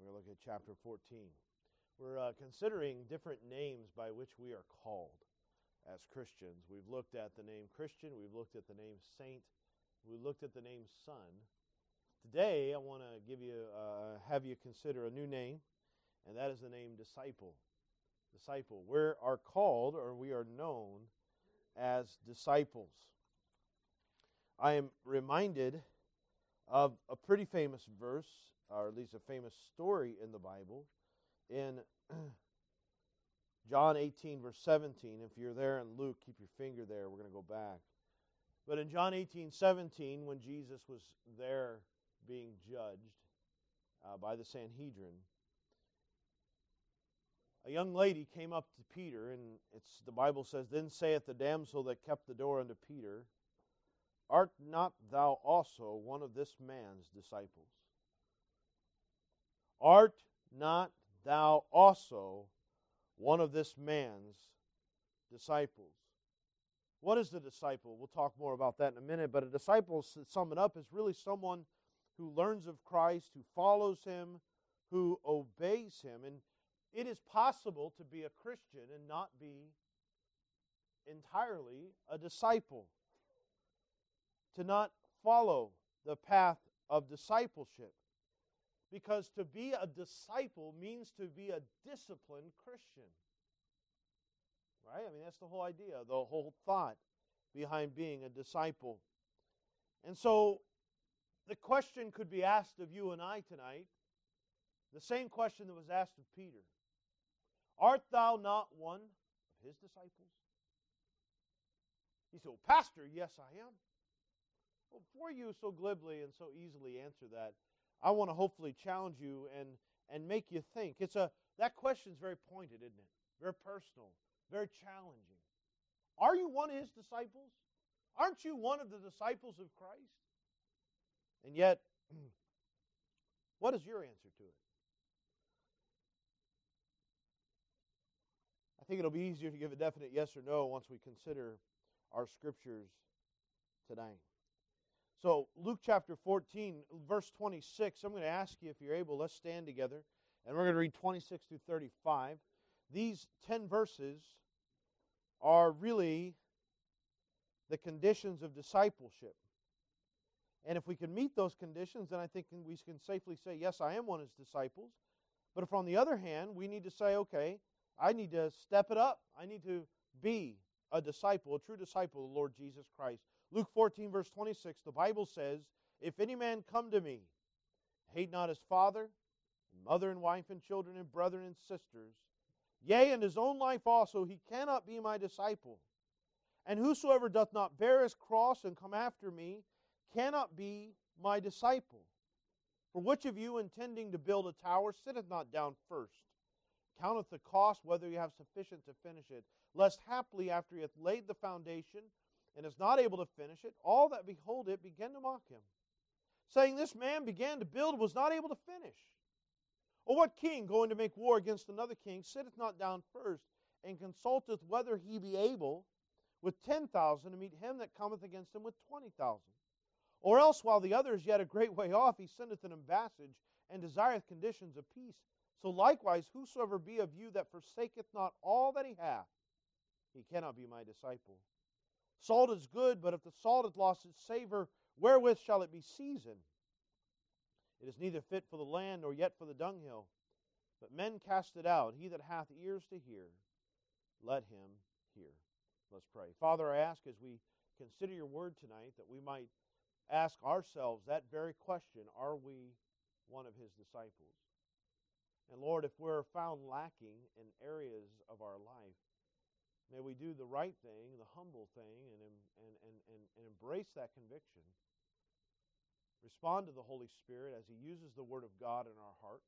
We're going to look at chapter 14. We're considering different names by which we are called as Christians. We've looked at the name Christian. We've looked at the name Saint. We've looked at the name Son. Today, I want to have you consider a new name, and that is the name Disciple. Disciple. We are called, or we are known as disciples. I am reminded of a pretty famous verse, or at least a famous story in the Bible, in John 18, verse 17. If you're there in Luke, keep your finger there. We're going to go back. But in John 18, 17, when Jesus was there being judged by the Sanhedrin, a young lady came up to Peter, and the Bible says, "Then saith the damsel that kept the door unto Peter, Art not thou also one of this man's disciples?" Art not thou also one of this man's disciples? What is the disciple? We'll talk more about that in a minute, but a disciple, to sum it up, is really someone who learns of Christ, who follows Him, who obeys Him. And it is possible to be a Christian and not be entirely a disciple, to not follow the path of discipleship. Because to be a disciple means to be a disciplined Christian. Right? I mean, that's the whole idea, the whole thought behind being a disciple. And so, the question could be asked of you and I tonight, the same question that was asked of Peter. Art thou not one of his disciples? He said, "Well, Pastor, yes I am." Well, before you so glibly and so easily answer that, I want to hopefully challenge you and make you think. That question is very pointed, isn't it? Very personal, very challenging. Are you one of His disciples? Aren't you one of the disciples of Christ? And yet, what is your answer to it? I think it'll be easier to give a definite yes or no once we consider our scriptures tonight. So, Luke chapter 14, verse 26, I'm going to ask you if you're able, let's stand together, and we're going to read 26 through 35. These 10 verses are really the conditions of discipleship. And if we can meet those conditions, then I think we can safely say, yes, I am one of His disciples. But if on the other hand, we need to say, okay, I need to step it up. I need to be a disciple, a true disciple of the Lord Jesus Christ. Luke 14, verse 26, the Bible says, "If any man come to me, hate not his father, and mother, and wife, and children, and brethren, and sisters, yea, and his own life also, he cannot be my disciple. And whosoever doth not bear his cross and come after me cannot be my disciple. For which of you, intending to build a tower, sitteth not down first, counteth the cost, whether you have sufficient to finish it, lest haply after he hath laid the foundation, and is not able to finish it, all that behold it begin to mock him, saying, This man began to build, was not able to finish. Or what king, going to make war against another king, sitteth not down first, and consulteth whether he be able with 10,000 to meet him that cometh against him with 20,000? Or else, while the other is yet a great way off, he sendeth an embassage, and desireth conditions of peace. So likewise, whosoever be of you that forsaketh not all that he hath, he cannot be my disciple. Salt is good, but if the salt hath lost its savor, wherewith shall it be seasoned? It is neither fit for the land, nor yet for the dunghill. But men cast it out. He that hath ears to hear, let him hear." Let's pray. Father, I ask as we consider your word tonight that we might ask ourselves that very question, are we one of His disciples? And Lord, if we're found lacking in areas of our life, may we do the right thing, the humble thing, and embrace that conviction. Respond to the Holy Spirit as He uses the Word of God in our hearts.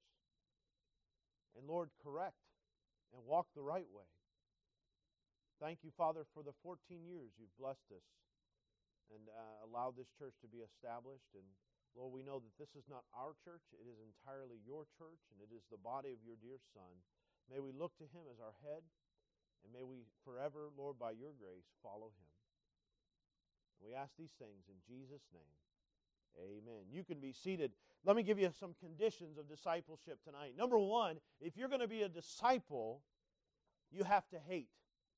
And Lord, correct and walk the right way. Thank you, Father, for the 14 years you've blessed us and allowed this church to be established. And Lord, we know that this is not our church. It is entirely your church, and it is the body of your dear Son. May we look to Him as our head, and may we forever, Lord, by your grace, follow Him. We ask these things in Jesus' name. Amen. You can be seated. Let me give you some conditions of discipleship tonight. Number one, if you're going to be a disciple, you have to hate.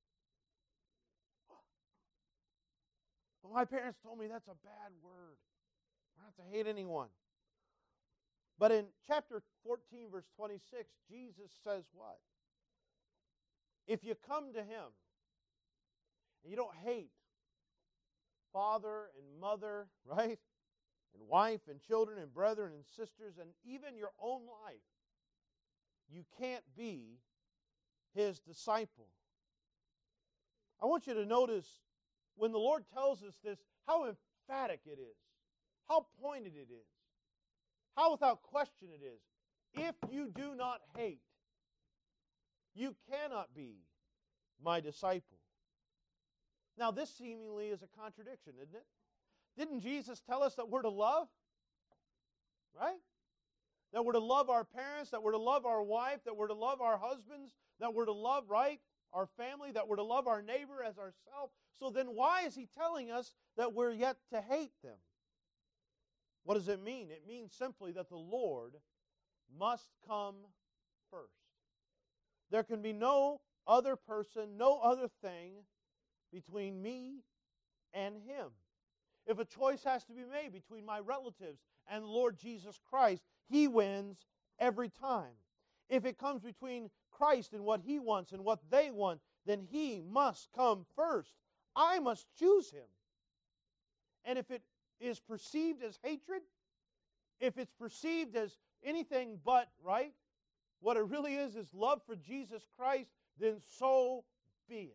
But my parents told me that's a bad word. We're not to hate anyone. But in chapter 14, verse 26, Jesus says what? If you come to Him and you don't hate father and mother, right? And wife and children and brethren and sisters and even your own life, you can't be His disciple. I want you to notice when the Lord tells us this, how emphatic it is, how pointed it is, how without question it is. If you do not hate, you cannot be my disciple. Now, this seemingly is a contradiction, isn't it? Didn't Jesus tell us that we're to love? Right? That we're to love our parents, that we're to love our wife, that we're to love our husbands, that we're to love, right, our family, that we're to love our neighbor as ourselves. So then why is He telling us that we're yet to hate them? What does it mean? It means simply that the Lord must come first. There can be no other person, no other thing between me and Him. If a choice has to be made between my relatives and the Lord Jesus Christ, He wins every time. If it comes between Christ and what He wants and what they want, then He must come first. I must choose Him. And if it is perceived as hatred, if it's perceived as anything but, right, what it really is love for Jesus Christ, then so be it.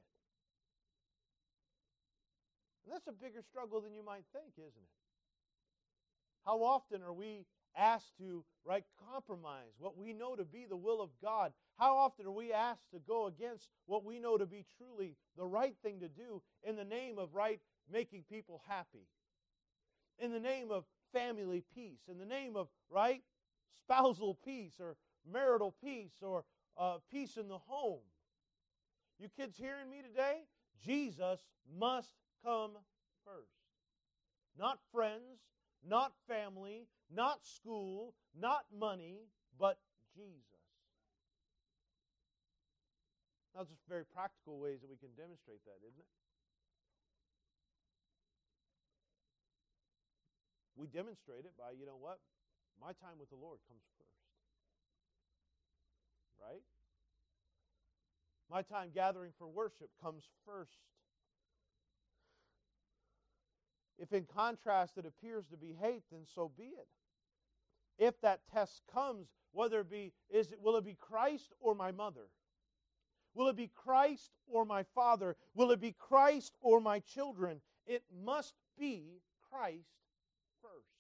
And that's a bigger struggle than you might think, isn't it? How often are we asked to, right, compromise what we know to be the will of God? How often are we asked to go against what we know to be truly the right thing to do in the name of, right, making people happy? In the name of family peace, in the name of, right, spousal peace or marital peace or peace in the home. You kids hearing me today? Jesus must come first. Not friends, not family, not school, not money, but Jesus. Now, just very practical ways that we can demonstrate that, isn't it? We demonstrate it by, you know what? My time with the Lord comes first. Right? My time gathering for worship comes first. If in contrast it appears to be hate, then so be it. If that test comes, whether it be, will it be Christ or my mother? Will it be Christ or my father? Will it be Christ or my children? It must be Christ first.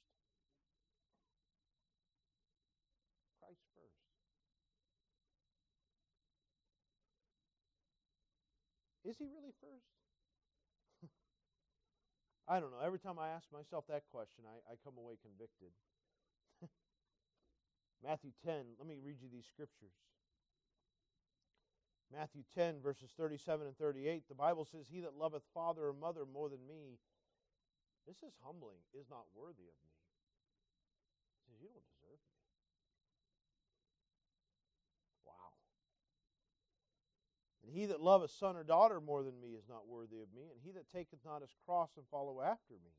Christ first. Is He really first? I don't know. Every time I ask myself that question, I come away convicted. Matthew 10, let me read you these scriptures. Matthew 10, verses 37 and 38, the Bible says, "He that loveth father or mother more than me," this is humbling, "is not worthy of me." He says, you don't deserve me. Wow. "And he that loveth son or daughter more than me is not worthy of me. And he that taketh not his cross and followeth after me,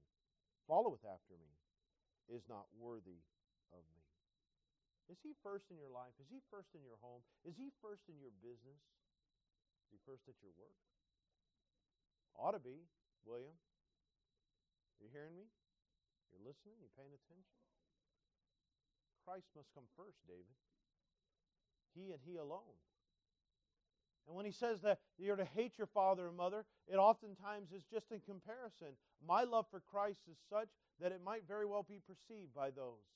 is not worthy of me." Is He first in your life? Is He first in your home? Is He first in your business? Is He first at your work? Ought to be, William. You hearing me? You're listening? You paying attention? Christ must come first, David. He and He alone. And when He says that you're to hate your father and mother, it oftentimes is just in comparison. My love for Christ is such that it might very well be perceived by those.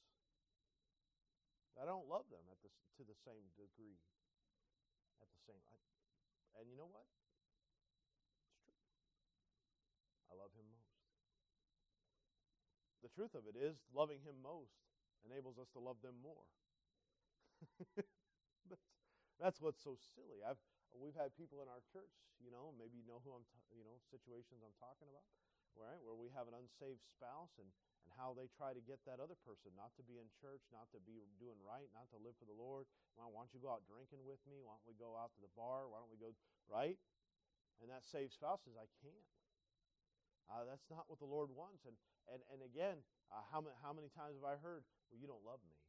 I don't love them to the same degree. And you know what? It's true. I love Him most. The truth of it is, loving Him most enables us to love them more. That's what's so silly. We've had people in our church, maybe you know who situations I'm talking about, right? Where we have an unsaved spouse, and and how they try to get that other person not to be in church, not to be doing right, not to live for the Lord. Why don't you go out drinking with me? Why don't we go out to the bar? Why don't we go, right? And that saved spouse says, I can't. That's not what the Lord wants. And again, how many times have I heard, well, you don't love me.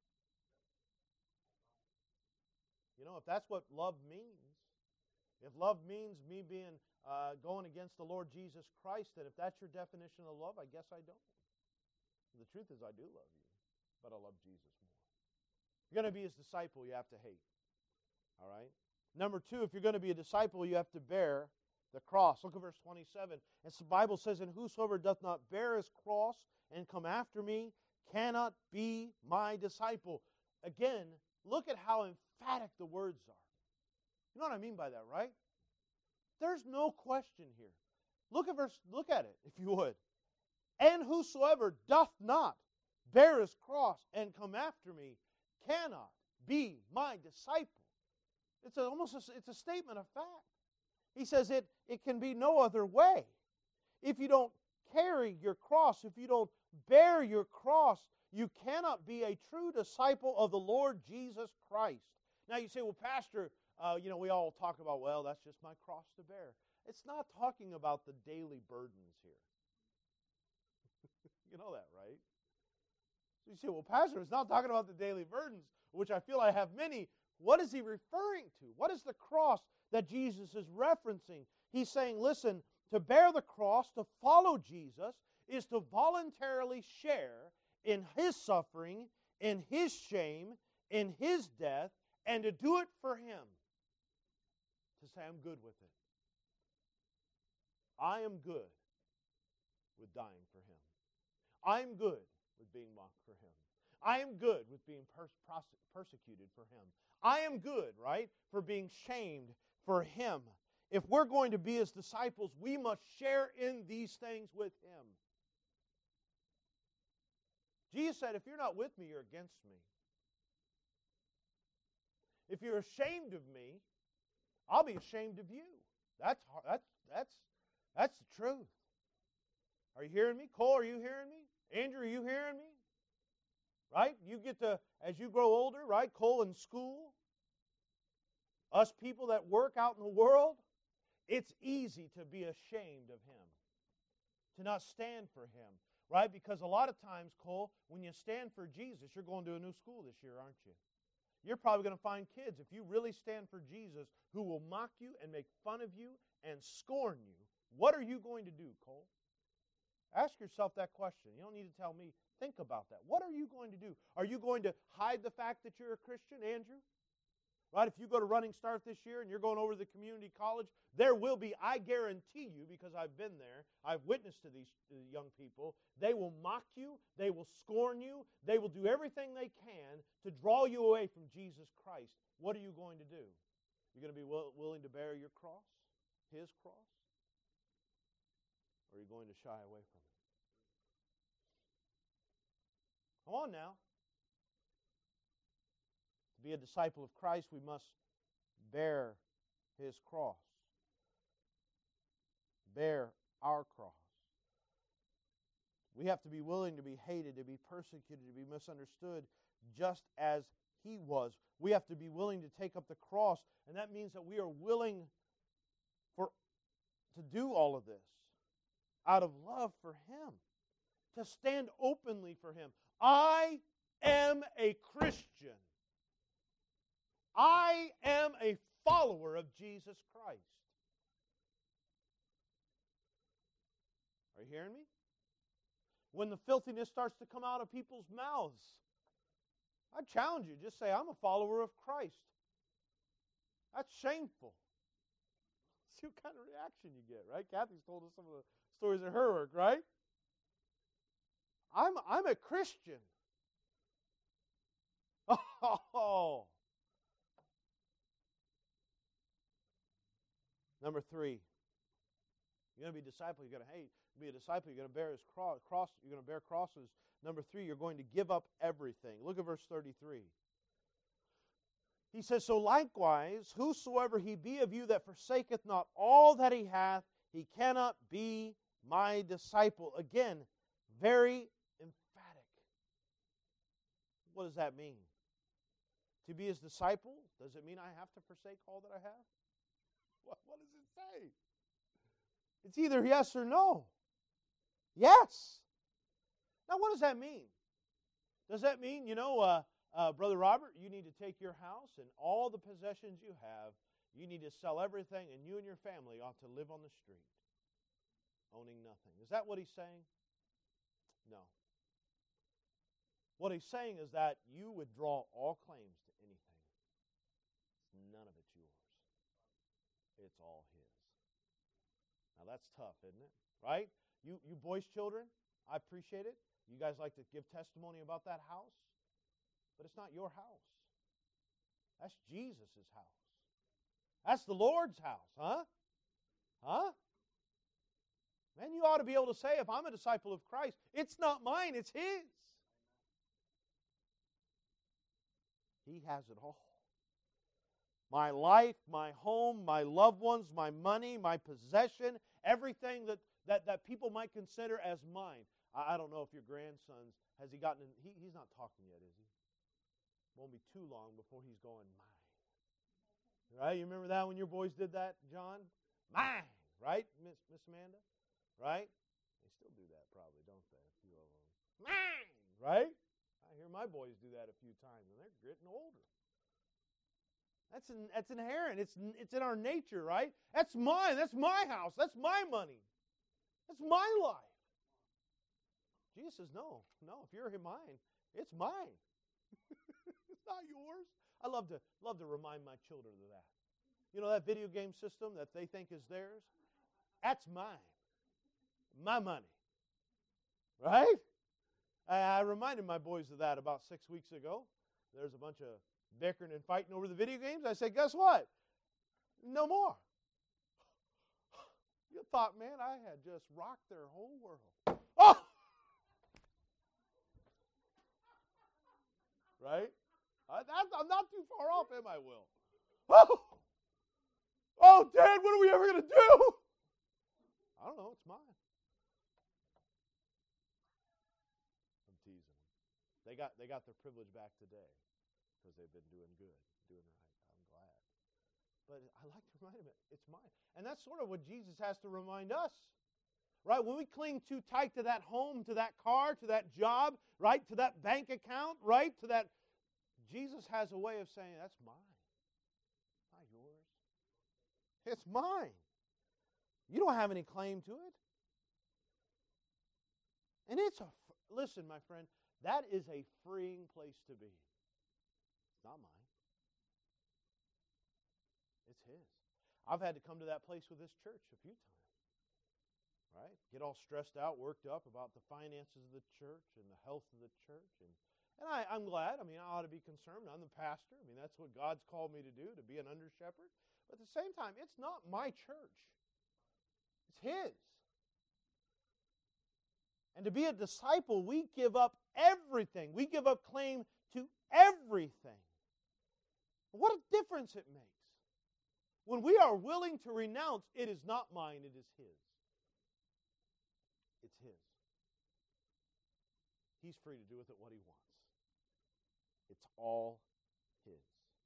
You know, if that's what love means, if love means me being going against the Lord Jesus Christ, then if that's your definition of love, I guess I don't. The truth is I do love you, but I love Jesus more. If you're going to be His disciple, you have to hate. All right? Number 2, if you're going to be a disciple, you have to bear the cross. Look at verse 27. As the Bible says, and whosoever doth not bear his cross and come after me cannot be my disciple. Again, look at how emphatic the words are. You know what I mean by that, right? There's no question here. Look at it, if you would. And whosoever doth not bear his cross and come after me cannot be my disciple. It's a statement of fact. He says it can be no other way. If you don't carry your cross, if you don't bear your cross, you cannot be a true disciple of the Lord Jesus Christ. Now you say, well, Pastor, we all talk about, well, that's just my cross to bear. It's not talking about the daily burdens here. You know that, right? So you say, well, Pastor, it's not talking about the daily burdens, which I feel I have many. What is he referring to? What is the cross that Jesus is referencing? He's saying, listen, to bear the cross, to follow Jesus, is to voluntarily share in His suffering, in His shame, in His death, and to do it for Him. To say, I'm good with it. I am good with dying for Him. I'm good with being mocked for Him. I am good with being persecuted for Him. I am good, right, for being shamed for Him. If we're going to be His disciples, we must share in these things with Him. Jesus said, if you're not with me, you're against me. If you're ashamed of me, I'll be ashamed of you. That's the truth. Are you hearing me? Cole, are you hearing me? Andrew, are you hearing me? Right? You get to, as you grow older, right? Cole in school. Us people that work out in the world, it's easy to be ashamed of Him. To not stand for Him. Right? Because a lot of times, Cole, when you stand for Jesus, you're going to a new school this year, aren't you? You're probably going to find kids, if you really stand for Jesus, who will mock you and make fun of you and scorn you. What are you going to do, Cole? Ask yourself that question. You don't need to tell me. Think about that. What are you going to do? Are you going to hide the fact that you're a Christian, Andrew? Right? If you go to Running Start this year and you're going over to the community college, there will be, I guarantee you, because I've been there, I've witnessed to these young people, they will mock you, they will scorn you, they will do everything they can to draw you away from Jesus Christ. What are you going to do? You're going to be willing to bear your cross, His cross? Or are you going to shy away from it? Come on now. To be a disciple of Christ, we must bear His cross. Bear our cross. We have to be willing to be hated, to be persecuted, to be misunderstood, just as He was. We have to be willing to take up the cross, and that means that we are willing to do all of this out of love for Him, to stand openly for Him. I am a Christian. I am a follower of Jesus Christ. Are you hearing me? When the filthiness starts to come out of people's mouths, I challenge you, just say, I'm a follower of Christ. That's shameful. See what kind of reaction you get, right? Kathy's told us some of the stories of her work, right? I'm a Christian. Oh. Number 3. You're going to be a disciple, you're going to hate. Be a disciple, you're going to bear His cross. You're going to bear crosses. Number 3, you're going to give up everything. Look at verse 33. He says, so likewise, whosoever he be of you that forsaketh not all that he hath, he cannot be my disciple. Again, very What does that mean? To be His disciple, does it mean I have to forsake all that I have? What does it say? It's either yes or no. Yes. Now, what does that mean? Does that mean, Brother Robert, you need to take your house and all the possessions you have, you need to sell everything, and you and your family ought to live on the street, owning nothing. Is that what he's saying? No. What he's saying is that you withdraw all claims to anything. None of it's yours. It's all His. Now that's tough, isn't it? Right? You boys' children, I appreciate it. You guys like to give testimony about that house, but it's not your house. That's Jesus' house. That's the Lord's house, huh? Huh? Man, you ought to be able to say, if I'm a disciple of Christ, it's not mine, it's His. He has it all. My life, my home, my loved ones, my money, my possession, everything that people might consider as mine. I don't know if your grandson, has he gotten, he's not talking yet, is he? Won't be too long before he's going, mine. Right? You remember that when your boys did that, John? Mine! Right, Miss Amanda? Right? They still do that probably, don't they? A few of them. Mine! Right? I hear my boys do that a few times, and they're getting older. That's inherent. It's in our nature, right? That's mine. That's my house. That's my money. That's my life. Jesus says, no, if you're mine, it's mine. It's not yours. I love to remind my children of that. You know that video game system that they think is theirs? That's mine. My money. Right? I reminded my boys of that about 6 weeks ago. There's a bunch of bickering and fighting over the video games. I said, guess what? No more. You thought, man, I had just rocked their whole world. Oh! Right? I'm not too far off, am I, Will? Oh, Dad, what are we ever going to do? I don't know. It's mine. I'm teasing them. They got their privilege back today because they've been doing good, doing right. I'm glad. But I like to remind them, it's mine. And that's sort of what Jesus has to remind us. Right? When we cling too tight to that home, to that car, to that job, right? To that bank account, right? To that, Jesus has a way of saying, that's mine. Not yours. It's mine. You don't have any claim to it. And listen, my friend, that is a freeing place to be. It's not mine. It's His. I've had to come to that place with this church a few times. Right? Get all stressed out, worked up about the finances of the church and the health of the church. And I'm glad. I ought to be concerned. I'm the pastor. That's what God's called me to do, to be an under-shepherd. But at the same time, it's not my church. It's His. And to be a disciple, we give up everything. We give up claim to everything. What a difference it makes. When we are willing to renounce, it is not mine, it is His. It's His. He's free to do with it what He wants. It's all His.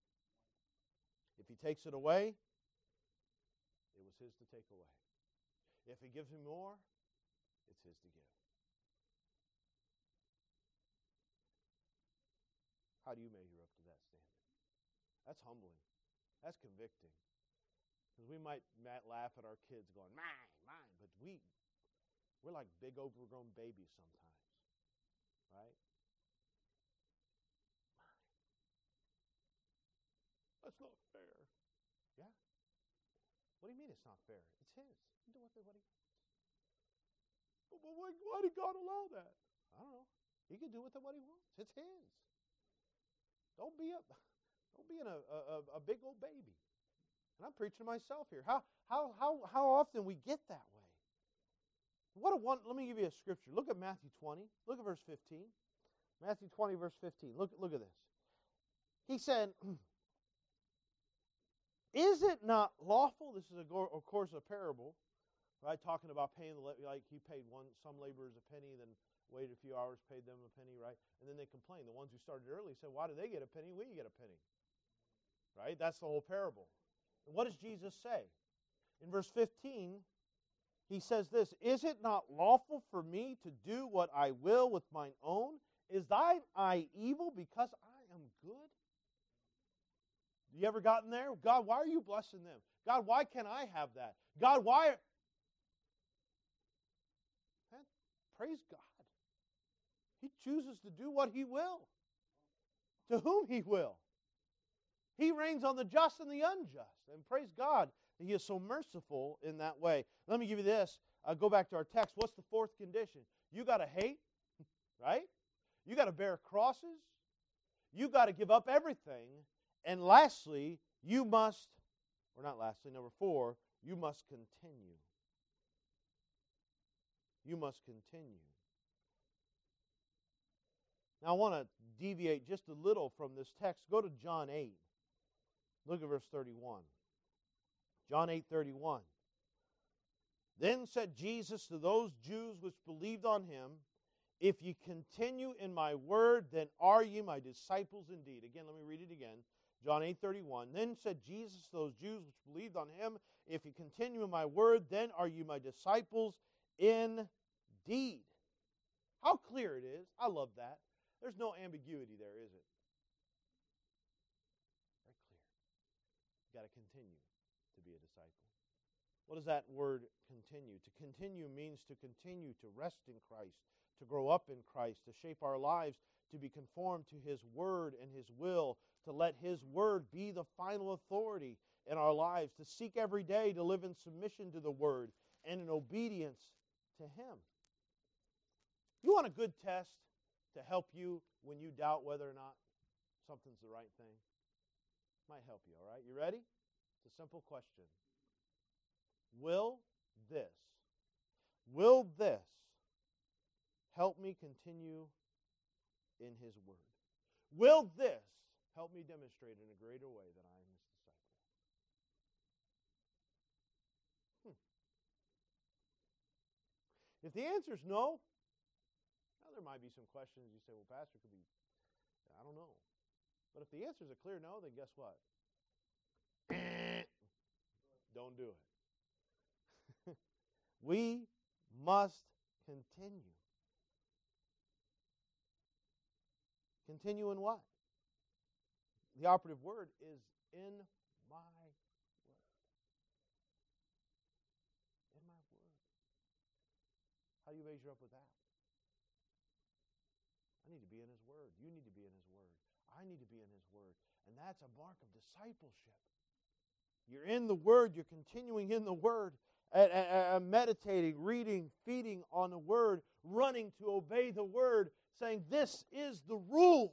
If He takes it away, it was His to take away. If He gives me more, it's His to give. How do you measure up to that standard? That's humbling. That's convicting. Because we might laugh at our kids going, mine, but we're like big overgrown babies sometimes. Right? That's not fair. Yeah. What do you mean it's not fair? It's His. He can do what He wants. But why did God allow that? I don't know. He can do with it what He wants. It's His. Don't be a big old baby. And I'm preaching to myself here. How often we get that way. Let me give you a scripture. Look at Matthew 20. Look at verse 15. Matthew 20, verse 15. Look at this. He said, is it not lawful? This is, of course, a parable, right? Talking about paying, like He paid some laborers a penny, then waited a few hours, paid them a penny, right? And then they complain. The ones who started early said, why do they get a penny? We get a penny. Right? That's the whole parable. And what does Jesus say? In verse 15, He says this, is it not lawful for me to do what I will with mine own? Is thine eye evil because I am good? You ever gotten there? God, why are you blessing them? God, why can't I have that? God, why? Man, praise God. He chooses to do what He will, to whom He will. He reigns on the just and the unjust. And praise God that He is so merciful in that way. Let me give you this. Go back to our text. What's the fourth condition? You got to hate, right? You got to bear crosses. You got to give up everything. And lastly, you must, or not lastly, number 4, you must continue. You must continue. Now I want to deviate just a little from this text. Go to John 8. Look at verse 31. John 8:31. Then said Jesus to those Jews which believed on Him, if ye continue in my word, then are ye my disciples indeed. Again, let me read it again. John 8:31. Then said Jesus to those Jews which believed on Him, if ye continue in my word, then are ye my disciples indeed. How clear it is. I love that. There's no ambiguity there, is it? Very clear. You've got to continue to be a disciple. What does that word continue? To continue means to continue to rest in Christ, to grow up in Christ, to shape our lives, to be conformed to His Word and His will, to let His Word be the final authority in our lives, to seek every day to live in submission to the Word and in obedience to Him. You want a good test to help you when you doubt whether or not something's the right thing? Might help you, all right? You ready? It's a simple question. Will this help me continue in His Word? Will this help me demonstrate in a greater way that I am His disciple? If the answer is no, now there might be some questions you say, well, Pastor, could be, I don't know. But if the answer is a clear no, then guess what? Don't do it. We must continue. Continue in what? The operative word is in my word. In my word. How do you measure up with that? I need to be in His Word. You need to be in His Word. I need to be in His Word. And that's a mark of discipleship. You're in the Word. You're continuing in the Word. Meditating, reading, feeding on the Word, running to obey the Word, saying, this is the rules.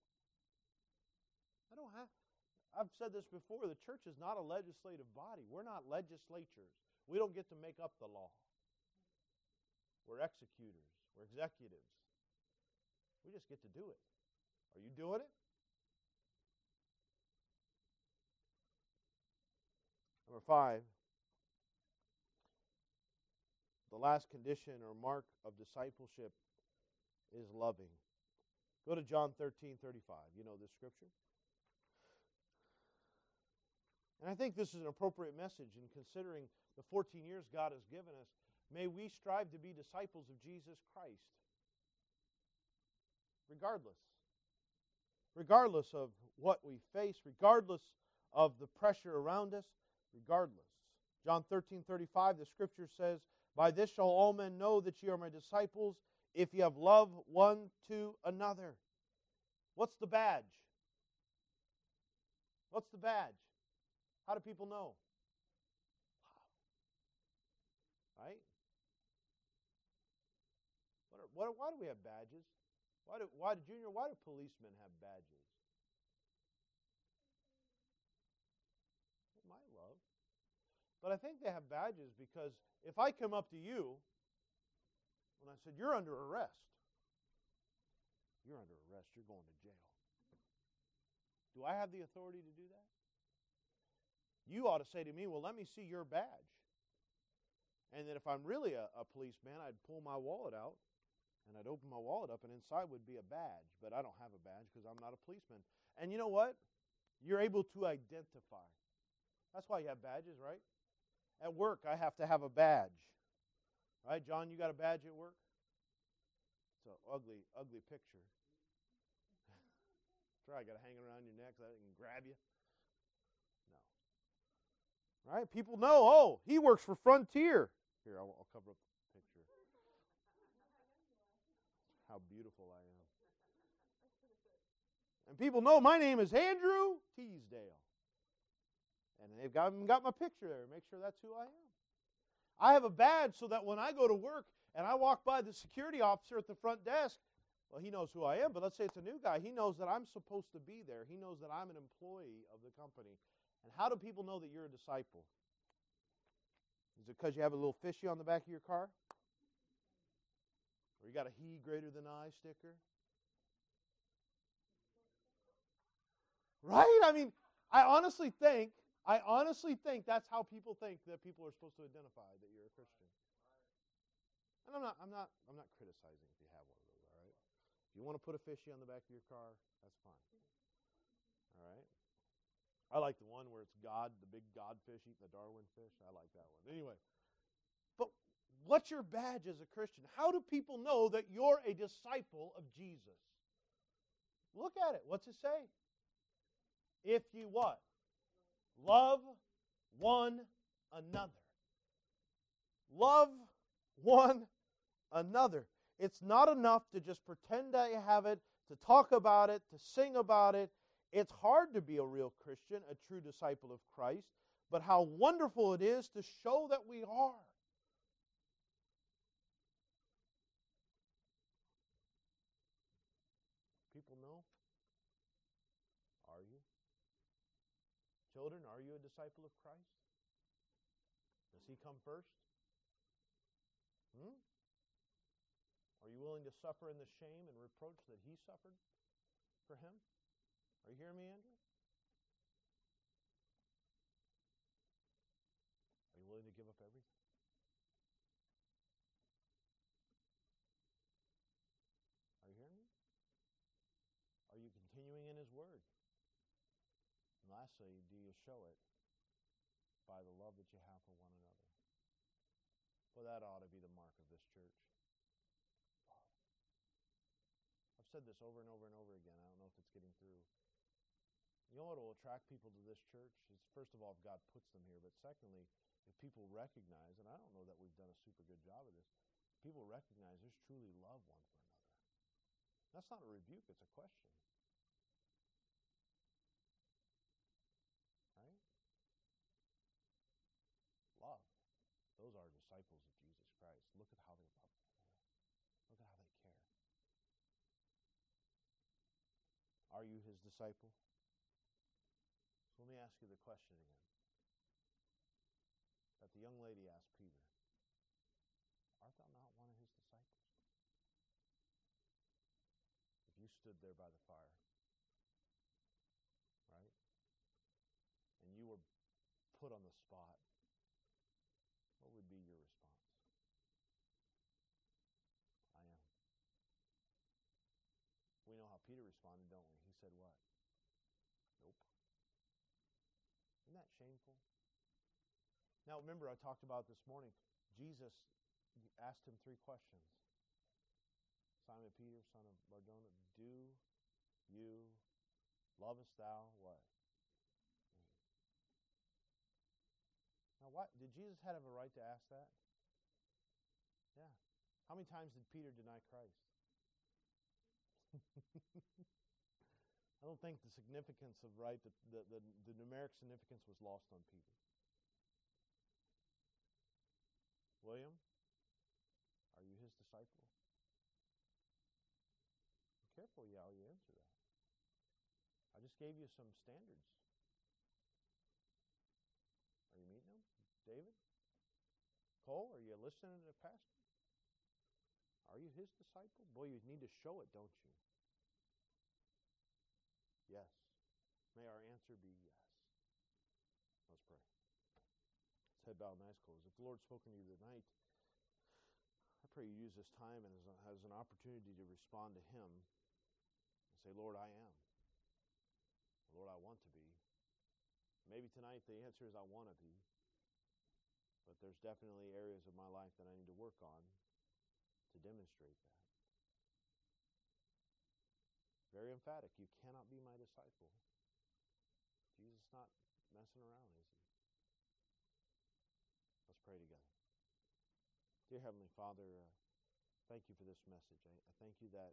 I've said this before, the church is not a legislative body. We're not legislatures. We don't get to make up the law. We're executors. We're executives. We just get to do it. Are you doing it? Number 5. The last condition or mark of discipleship is loving. Go to John 13:35. You know this scripture. And I think this is an appropriate message in considering the 14 years God has given us. May we strive to be disciples of Jesus Christ. Regardless of what we face, regardless of the pressure around us, regardless. John 13:35, the scripture says, by this shall all men know that ye are my disciples, if ye have love one to another. What's the badge? What's the badge? How do people know? Love. Right? Why do we have badges? Why do policemen have badges? My love. But I think they have badges because if I come up to you and I said, you're under arrest. You're under arrest. You're going to jail. Do I have the authority to do that? You ought to say to me, well, let me see your badge. And then if I'm really a policeman, I'd pull my wallet out And I'd open my wallet up, and inside would be a badge. But I don't have a badge because I'm not a policeman. And you know what? You're able to identify. That's why you have badges, right? At work, I have to have a badge. Right, John, you got a badge at work? It's an ugly, ugly picture. Try, got to hang it around your neck so that it can grab you. No. Right? People know, oh, he works for Frontier. Here, I'll cover up the picture. How beautiful I am. And people know my name is Andrew Teasdale. And they've got my picture there. Make sure that's who I am. I have a badge so that when I go to work and I walk by the security officer at the front desk, well, he knows who I am, but let's say it's a new guy. He knows that I'm supposed to be there. He knows that I'm an employee of the company. And how do people know that you're a disciple? Is it because you have a little fishy on the back of your car? Or you got a he greater than I sticker? Right? I mean, I honestly think that's how people think that people are supposed to identify that you're a Christian. And I'm not criticizing if you have one of those, all right? If you want to put a fishy on the back of your car, that's fine. All right? I like the one where it's God, the big God fish eating the Darwin fish. I like that one. Anyway, but what's your badge as a Christian? How do people know that you're a disciple of Jesus? Look at it. What's it say? If you what? Love one another. Love one another. It's not enough to just pretend that you have it, to talk about it, to sing about it. It's hard to be a real Christian, a true disciple of Christ, but how wonderful it is to show that we are. People know? Are you? Children, are you a disciple of Christ? Does He come first? Are you willing to suffer in the shame and reproach that He suffered for Him? Are you hearing me, Andrew? Are you willing to give up everything? Are you hearing me? Are you continuing in His Word? And lastly, do you show it by the love that you have for one another? Well, that ought to be the mark of this church. Love. I've said this over and over and over again. I don't know if it's getting through. You know what will attract people to this church? Is first of all, if God puts them here, but secondly, if people recognize, and I don't know that we've done a super good job of this, people recognize there's truly love one for another. That's not a rebuke, it's a question. Right? Love. Those are disciples of Jesus Christ. Look at how they love one another. Look at how they care. Are you His disciple? So let me ask you the question again that the young lady asked Peter. Art thou not one of His disciples? If you stood there by the fire, right, and you were put on the spot, what would be your response? I am. We know how Peter responded, don't we? He said what? Nope. Isn't that shameful? Now remember, I talked about this morning, Jesus asked him 3 questions. Simon Peter, son of Barjona, do you lovest thou what? Now, why did Jesus have a right to ask that? Yeah. How many times did Peter deny Christ? I don't think the significance of right, the numeric significance was lost on Peter. William, are you His disciple? Be careful how you answer that. I just gave you some standards. Are you meeting them? David? Cole, are you listening to the pastor? Are you His disciple? Boy, you need to show it, don't you? Yes. May our answer be yes. Let's pray. Let's head bowed and eyes closed. If the Lord's spoken to you tonight, I pray you use this time and as an opportunity to respond to Him and say, Lord, I am. Lord, I want to be. Maybe tonight the answer is I want to be. But there's definitely areas of my life that I need to work on to demonstrate that. Very emphatic. You cannot be my disciple. Jesus is not messing around, is He? Let's pray together. Dear Heavenly Father, thank you for this message. I thank you that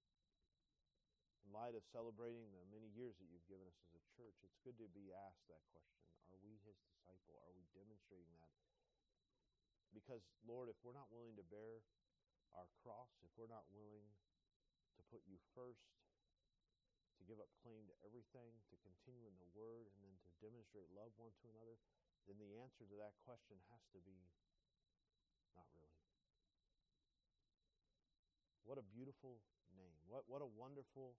in light of celebrating the many years that you've given us as a church, it's good to be asked that question. Are we His disciple? Are we demonstrating that? Because, Lord, if we're not willing to bear our cross, if we're not willing to put you first, to give up claim to everything, to continue in the Word, and then to demonstrate love one to another, then the answer to that question has to be not really. What a beautiful name. What a wonderful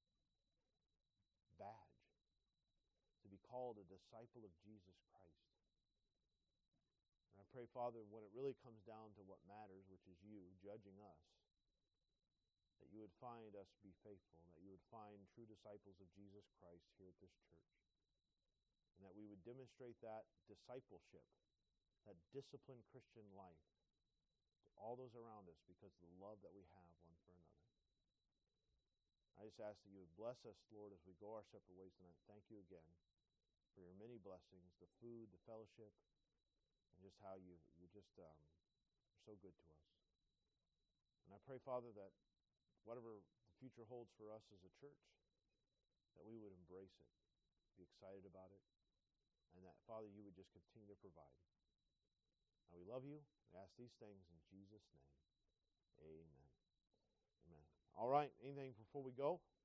badge to be called a disciple of Jesus Christ. And I pray, Father, when it really comes down to what matters, which is you judging us, that you would find us be faithful, that you would find true disciples of Jesus Christ here at this church, and that we would demonstrate that discipleship, that disciplined Christian life to all those around us because of the love that we have one for another. I just ask that you would bless us, Lord, as we go our separate ways tonight. Thank you again for your many blessings, the food, the fellowship, and just how you just are so good to us. And I pray, Father, that whatever the future holds for us as a church, that we would embrace it, be excited about it, and that, Father, you would just continue to provide. Now, we love you. We ask these things in Jesus' name. Amen. Amen. All right. Anything before we go?